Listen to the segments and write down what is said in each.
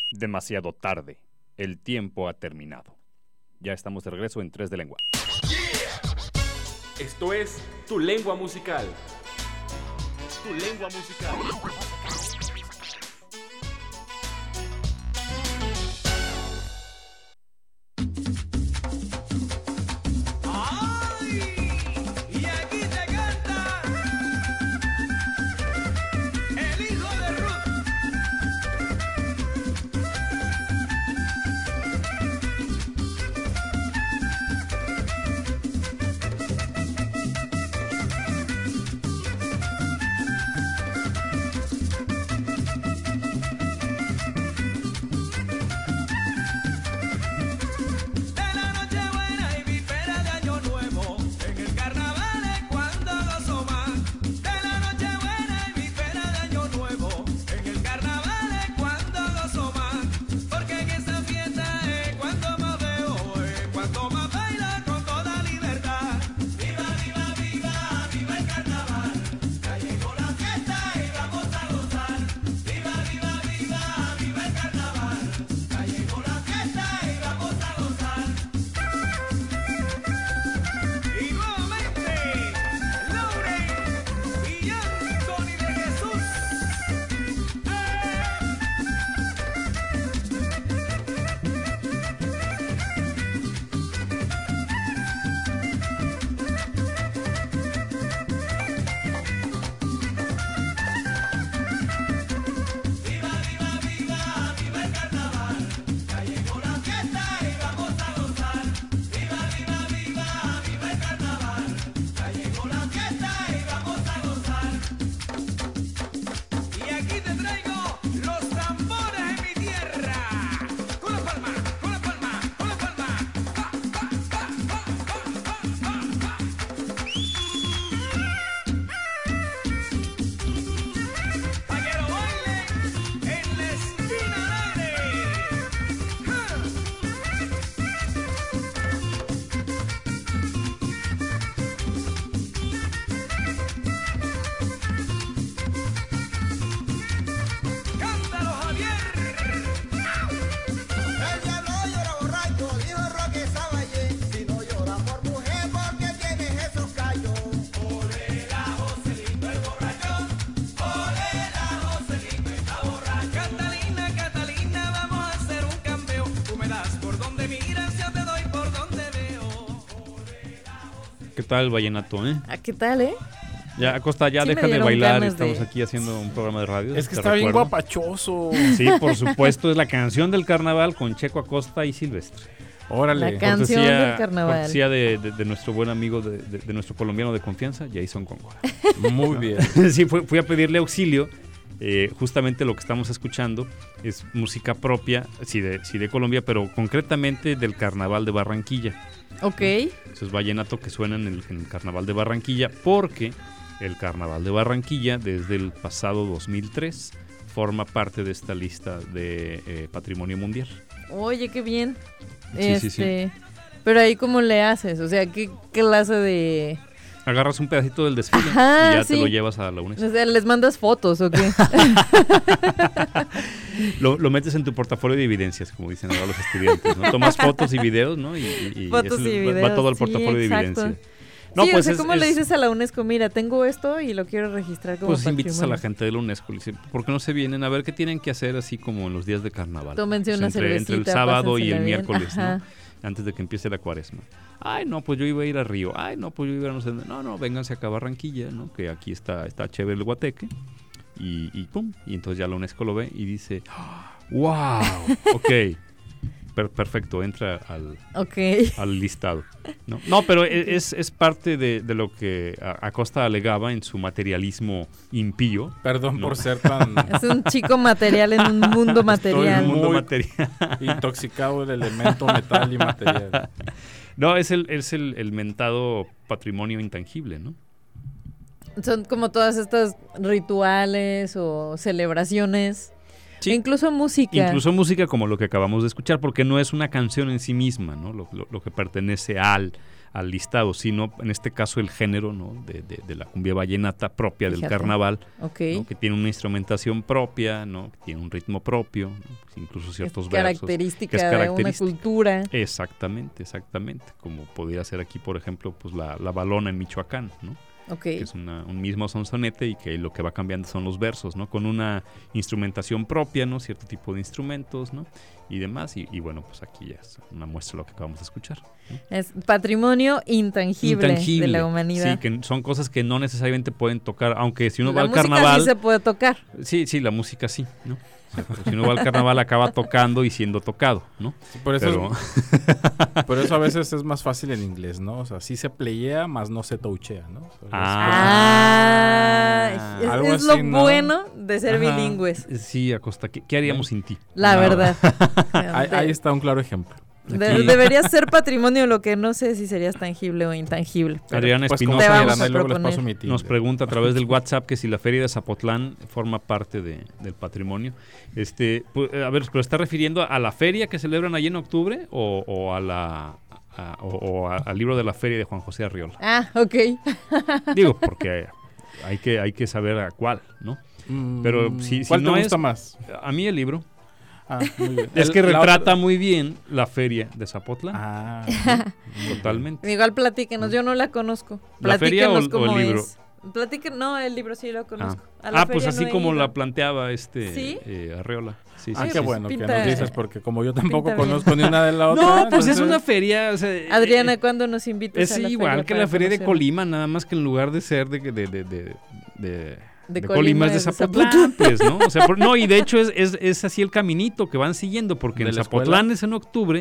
Demasiado tarde. El tiempo ha terminado. Ya estamos de regreso en 3 de Lengua. Esto es Tu Lengua Musical. Tu Lengua Musical. ¿Qué tal, vallenato, ¿Qué tal, Ya, Acosta, ya Sí deja de bailar, estamos de... aquí haciendo un programa de radio. Es que está bien guapachoso. Sí, por supuesto, es la canción del carnaval con Checo Acosta y Silvestre. Órale. La canción del carnaval. Cortesía de nuestro buen amigo, de nuestro colombiano de confianza, Jason Góngora. Muy bien. Sí, fui a pedirle auxilio. Justamente lo que estamos escuchando es música propia, sí de Colombia, pero concretamente del Carnaval de Barranquilla. Ok. Eso es vallenato que suena en el Carnaval de Barranquilla, porque el Carnaval de Barranquilla, desde el pasado 2003, forma parte de esta lista de Patrimonio Mundial. Oye, qué bien. Sí. Pero ahí, ¿cómo le haces? O sea, ¿qué clase de...? Agarras un pedacito del desfile y ya te lo llevas a la UNESCO. O sea, ¿les mandas fotos o qué? Lo metes en tu portafolio de evidencias, como dicen ahora los estudiantes, ¿no? Tomas fotos y videos, ¿no? Y fotos y videos. Va todo al portafolio de evidencia. No, sí, pues o sea, ¿cómo le dices a la UNESCO? Mira, tengo esto y lo quiero registrar como patrimonio. Invitas a la gente de la UNESCO, le dices, ¿por qué no se vienen a ver qué tienen que hacer así como en los días de carnaval? Tómense una cervecita, entre el sábado y el bien. miércoles, Ajá. ¿no? Antes de que empiece la cuaresma. Ay, no, pues yo iba a ir a Río. Ay, no, pues yo iba a no sé. No, vénganse acá a Barranquilla, ¿no? Que aquí está chévere el guateque. Y pum. Y entonces ya la UNESCO lo ve y dice, ¡wow! Ok. Perfecto, entra al listado. No, pero es parte de lo que Acosta alegaba en su materialismo impío. Perdón por ser tan... Es un chico material en un mundo material. Estoy en un mundo material. Intoxicado del elemento metal y material. No, es el mentado patrimonio intangible, ¿no? Son como todas estas rituales o celebraciones. Sí. Incluso música como lo que acabamos de escuchar, porque no es una canción en sí misma, ¿no? Lo que pertenece al al listado, sino en este caso el género, ¿no? de la cumbia vallenata propia del Fíjate. carnaval, Ok. ¿no? Que tiene una instrumentación propia, ¿no? Que tiene un ritmo propio, ¿no? Pues incluso ciertos versos. Característica que es de una característica. cultura. Exactamente, como podría ser aquí, por ejemplo, pues la balona en Michoacán, ¿no? Ok. Que es un mismo sonsonete y que lo que va cambiando son los versos, ¿no? Con una instrumentación propia, ¿no? Cierto tipo de instrumentos, ¿no? Y demás, y bueno, pues aquí ya es una muestra de lo que acabamos de escuchar, ¿no? Es patrimonio intangible de la humanidad. Sí, que son cosas que no necesariamente pueden tocar, aunque si uno va La al música carnaval... sí se puede tocar. Sí, la música sí, ¿no? O sea, si uno va al carnaval acaba tocando y siendo tocado, ¿no? Sí, por eso, Pero... por eso a veces es más fácil en inglés, ¿no? O sea, sí se playea, más no se touchea, ¿no? O sea, Es algo lo así, ¿no? bueno de ser Ajá. bilingües. Sí, Acosta, ¿qué haríamos sin ti? La No. verdad. ahí está un claro ejemplo. Aquí- Debería ser patrimonio, lo que no sé si serías tangible o intangible. pero- Adriana Pues como Te Espinosa vamos quieran, a ahí luego les proponer. paso mi Tinder. nos pregunta a través del WhatsApp que si la feria de Zapotlán forma parte del patrimonio. A ver, ¿pero está refiriendo a la feria que celebran allí en octubre o al libro de la feria de Juan José Arriola? Ah, ok. Digo, porque hay que saber a cuál, ¿no? Pero si ¿Cuál no te gusta es- más? A mí el libro. Ah, muy bien. Es que La retrata otra- muy bien la feria de Zapotlán. Ah, Totalmente. Igual platíquenos, yo no la conozco. ¿La feria o Platíquenos el cómo libro? es. No, el libro sí lo conozco. A la Pues feria así no he como ido. la planteaba ¿Sí? Arreola. Sí, Ah, sí, qué sí. bueno que Pinta- nos dices, porque como yo tampoco pinta bien. conozco ni una de la otra. No, pues es entonces- una feria. O sea, Adriana, ¿cuándo nos invitas es a la igual feria que para la feria de conocerla? Colima, nada más que en lugar de ser de Colima Colima es de es de Zapotlán, pues, ¿no? O sea, no, y de hecho es así el caminito que van siguiendo, porque ¿De en la Zapotlán es en octubre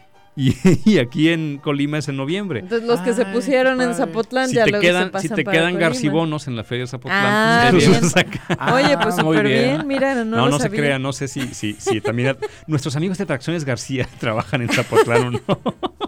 y aquí en Colima es en noviembre. Entonces los que se Ay, pusieron qué en padre. Zapotlán Si ya te luego se quedan, pasan si te para quedan Colima. garcibonos en la feria de Zapotlán, Ah, pues, bien. los sacan. Oye, pues muy súper bien. bien. Mira, no No, lo no se sabía. crea, no sé si también nuestros amigos de Tracciones García trabajan en Zapotlán o no.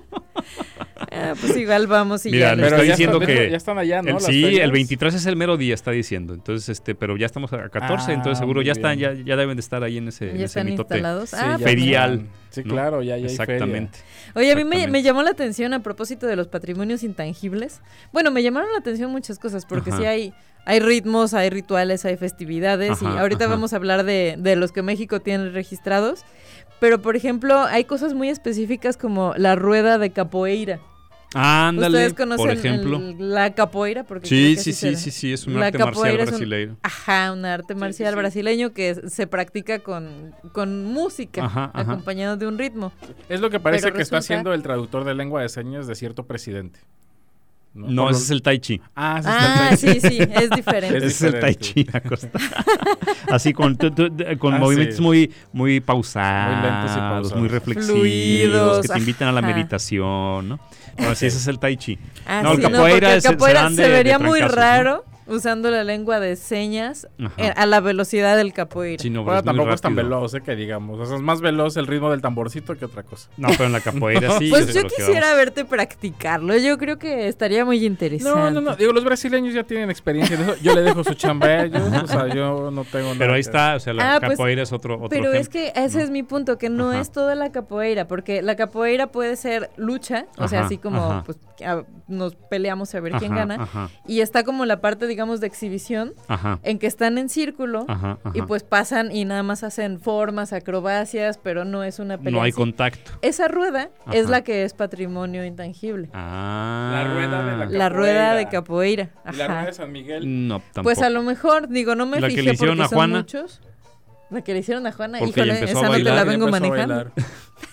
Pues igual vamos y Mira, ya. me les- está ya diciendo están- que ya están allá, ¿no? Las sí, ferias. el 23 es el mero día, está diciendo. Entonces, pero ya estamos a 14, Ah, entonces seguro muy ya están, bien. ya deben de estar ahí en ese, Ya en ese están mitote. instalados. Sí, Ah, ya pues ferial. mira. Sí, ¿no? claro, ya hay Exactamente. Oye, a mí me Exactamente. llamó la atención a propósito de los patrimonios intangibles. Bueno, me llamaron la atención muchas cosas, porque Ajá. sí hay ritmos, hay rituales, hay festividades, y Ajá, ahorita ajá. vamos a hablar de los que México tiene registrados. Pero, por ejemplo, hay cosas muy específicas como la rueda de capoeira. Ándale, ¿Ustedes conocen por ejemplo. la capoeira? Porque creo Sí, que sí, así será. sí, es un La arte marcial capoeira es un- brasileiro. Ajá, un arte marcial sí. brasileño que se practica con música, Ajá, ajá. acompañado de un ritmo. Es lo que parece Pero que está resulta- haciendo el traductor de lengua de señas de cierto presidente. No, Por ese es el tai chi. Ah, ese Ah, es el sí, es diferente. Es Ese es el tai chi, diferente. Acosta. Así con Ah, movimientos sí. muy pausados, Muy lentos y pausados. muy reflexivos, Fluidos, que te invitan a la ajá. meditación, ¿no? Así ese es el tai chi. Ah, No, el sí, capoeira porque el es- se capoeira dan se de vería muy trancazos, ¿no? raro usando la lengua de señas Ajá. a la velocidad del capoeira. Sí, no, pero Bueno, es muy tampoco es tan rápido. veloz, que digamos. O sea, es más veloz el ritmo del tamborcito que otra cosa. No, pero en la capoeira sí. Pues es yo lo que quisiera vamos. verte practicarlo. Yo creo que estaría muy interesante. No. Digo, los brasileños ya tienen experiencia en eso. Yo le dejo su chamba a ellos. O sea, yo no tengo nada. Pero ahí que- está, o sea, la Ah, pues, capoeira es otro Pero ejemplo. es que ese es mi punto, que no Ajá. es toda la capoeira, porque la capoeira puede ser lucha, o sea, Ajá, así como ajá. pues nos peleamos a ver quién Ajá, gana, Ajá, y está como la parte, digamos, de exhibición, ajá, en que están en círculo, ajá, y ajá. pues pasan y nada más hacen formas, acrobacias, pero no es una pelea. No hay en sí. contacto. Esa rueda Ajá. es la que es patrimonio intangible. Ah. La rueda de La rueda de capoeira. capoeira. ¿Y la rueda Ajá. de San Miguel? No, tampoco. Pues a lo mejor, digo, no me La que fijé le hicieron porque a son Juana. muchos. La que le hicieron a Juana, Porque ella híjole, empezó esa a no te la bailar y vengo Empezó a manejando. bailar.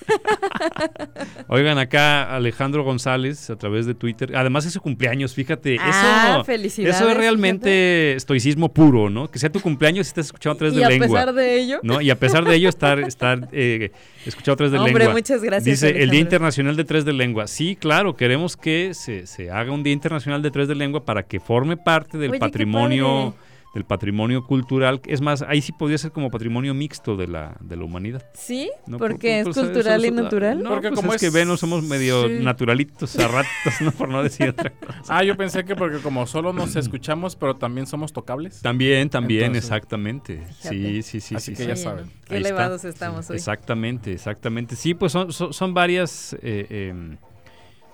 Oigan, acá Alejandro González a través de Twitter. Además es su cumpleaños, fíjate. Ah, eso, felicidades, eso es realmente estoicismo puro, ¿no? Que sea tu cumpleaños y estés escuchando tres Y de a lengua. pesar de ello, ¿No? Y a pesar de ello, estar escuchado tres de hombre, lengua. muchas gracias. Dice el Día Alejandro. Internacional de Tres de Lengua. Sí, claro, queremos que se haga un Día Internacional de Tres de Lengua para que forme parte del Oye, qué patrimonio padre. del patrimonio cultural. Es más, ahí sí podría ser como patrimonio mixto de la humanidad. ¿Sí? ¿No? Porque Pues, es cultural y natural. No, Porque pues como es que es- ven, somos medio sí. naturalitos a ratos, ¿no? Por no decir otra cosa. Ah, yo pensé que porque como solo nos escuchamos, pero también somos tocables. También, Entonces, exactamente. Sí, fíjate. sí. Así que sí. ya Oye, saben. Qué Ahí está. elevados estamos hoy. Exactamente. Sí, pues son varias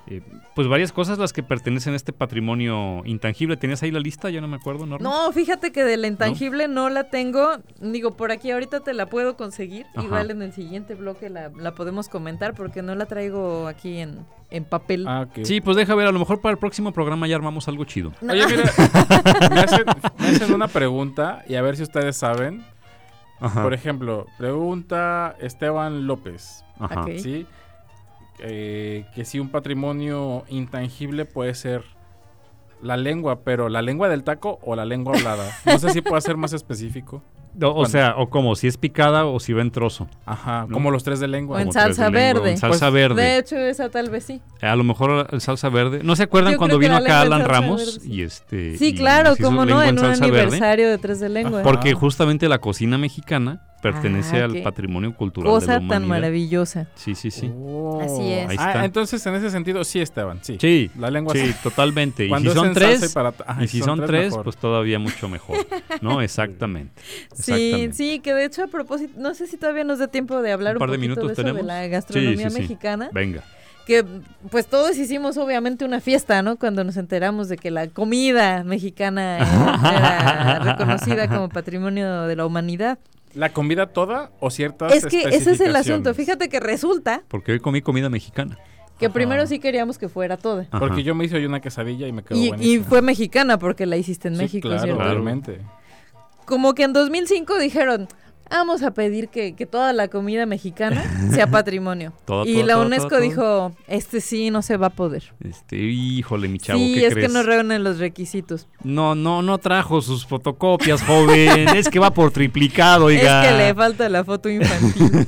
Pues varias cosas las que pertenecen a este patrimonio intangible. ¿Tenías ahí la lista? Ya no me acuerdo, ¿no? No, fíjate que de la intangible no la tengo. Digo, por aquí ahorita te la puedo conseguir. Ajá. Igual en el siguiente bloque la podemos comentar porque no la traigo aquí en papel. Ah, ok. Sí, pues deja ver, a lo mejor para el próximo programa ya armamos algo chido. No. Oye, mira, me hacen una pregunta y a ver si ustedes saben. Ajá. Por ejemplo, pregunta Esteban López, Ajá. Ok. ¿sí? Que si un patrimonio intangible puede ser la lengua, pero ¿la lengua del taco o la lengua hablada? No sé si puede ser más específico. O sea, o como, si es picada o si va en trozo. Ajá, ¿No? como los tres de lengua. O en Como tres de salsa lengua, verde. En salsa Pues, verde. De hecho, esa tal vez sí. A lo mejor el salsa verde. ¿No se acuerdan Yo cuando creo que vino la acá lengua en Alan salsa Ramos? verde, Y Sí, y claro, nos hizo cómo no, lengua en un salsa verde. aniversario de Tres de Lengua. Ajá. Porque justamente la cocina mexicana pertenece Ah, al qué patrimonio cultural de la Cosa humanidad. tan maravillosa. Sí, sí, sí. Oh. Así es. Ahí está. Entonces en ese sentido sí, Esteban, sí. Sí, La lengua sí, sí. totalmente. Y Cuando si es son en salsa y tres, para- ajá, y si son tres, mejor. pues todavía mucho mejor. ¿No? Exactamente. Sí, Exactamente. sí, que de hecho a propósito, no sé si todavía nos da tiempo de hablar Un par de poquito minutos de eso de tenemos. la gastronomía Sí, sí, sí. mexicana. Venga. Que pues todos hicimos obviamente una fiesta, ¿no? Cuando nos enteramos de que la comida mexicana era reconocida como patrimonio de la humanidad. ¿La comida toda o ciertas Es que ese es el asunto. especificaciones? Fíjate que resulta Porque hoy comí comida mexicana. que Ajá. primero sí queríamos que fuera toda. Ajá. Porque yo me hice hoy una quesadilla y me quedó Y buenísima. fue mexicana porque la hiciste en Sí, México, claro, ¿cierto? Claro. obviamente. Como que en 2005 dijeron, vamos a pedir que toda la comida mexicana sea patrimonio. Todo, Y todo, la todo, UNESCO todo, todo. dijo, sí no se va a poder. Híjole, mi chavo, Sí, ¿qué es crees? que no reúnen los requisitos. No trajo sus fotocopias, joven. Es que va por triplicado, oiga. Es que le falta la foto infantil.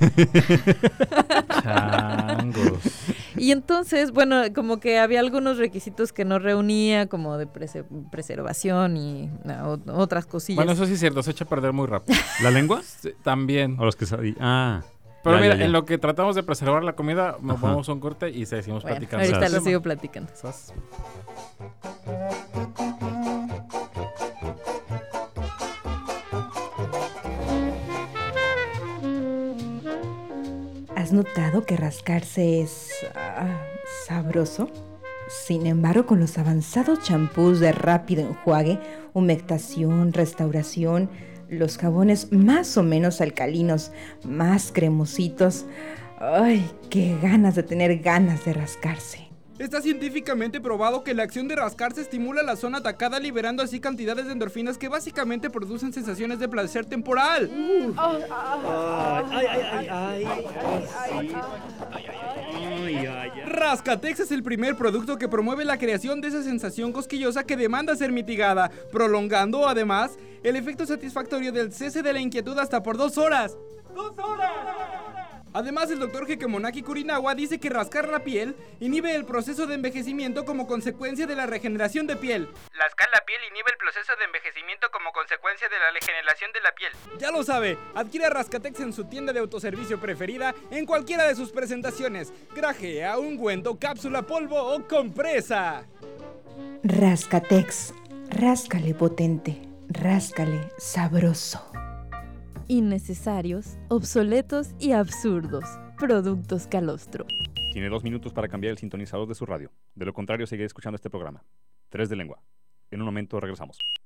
Changos. Y entonces, bueno, como que había algunos requisitos que no reunía, como de preservación y otras cosillas. Bueno, eso sí es cierto, se echa a perder muy rápido. ¿La lengua? Sí, también. O los quesadillas. Ah. Pero ya, mira, ya, ya. en lo que tratamos de preservar la comida, nos Ajá. vamos a un corte y seguimos Bueno, platicando. ahorita Sas. les sigo platicando. Sas. ¿Has notado que rascarse es sabroso? Sin embargo, con los avanzados champús de rápido enjuague, humectación, restauración, los jabones más o menos alcalinos, más cremositos, ¡ay, qué ganas de tener ganas de rascarse! Está científicamente probado que la acción de rascarse estimula la zona atacada, liberando así cantidades de endorfinas que básicamente producen sensaciones de placer temporal. Rascatex es el primer producto que promueve la creación de esa sensación cosquillosa que demanda ser mitigada, prolongando además el efecto satisfactorio del cese de la inquietud hasta por 2 horas. ¡2 horas! Además, el doctor Hekemonaki Kurinawa dice que rascar la piel inhibe el proceso de envejecimiento como consecuencia de la regeneración de piel. Rascar la piel inhibe el proceso de envejecimiento como consecuencia de la regeneración de la piel. Ya lo sabe, adquiera Rascatex en su tienda de autoservicio preferida en cualquiera de sus presentaciones. Grajea, ungüento, cápsula, polvo o compresa. Rascatex, ráscale potente, ráscale sabroso. Innecesarios, obsoletos y absurdos. Productos Calostro. Tiene 2 minutos para cambiar el sintonizador de su radio. De lo contrario, seguiré escuchando este programa. 3 de lengua. En un momento regresamos.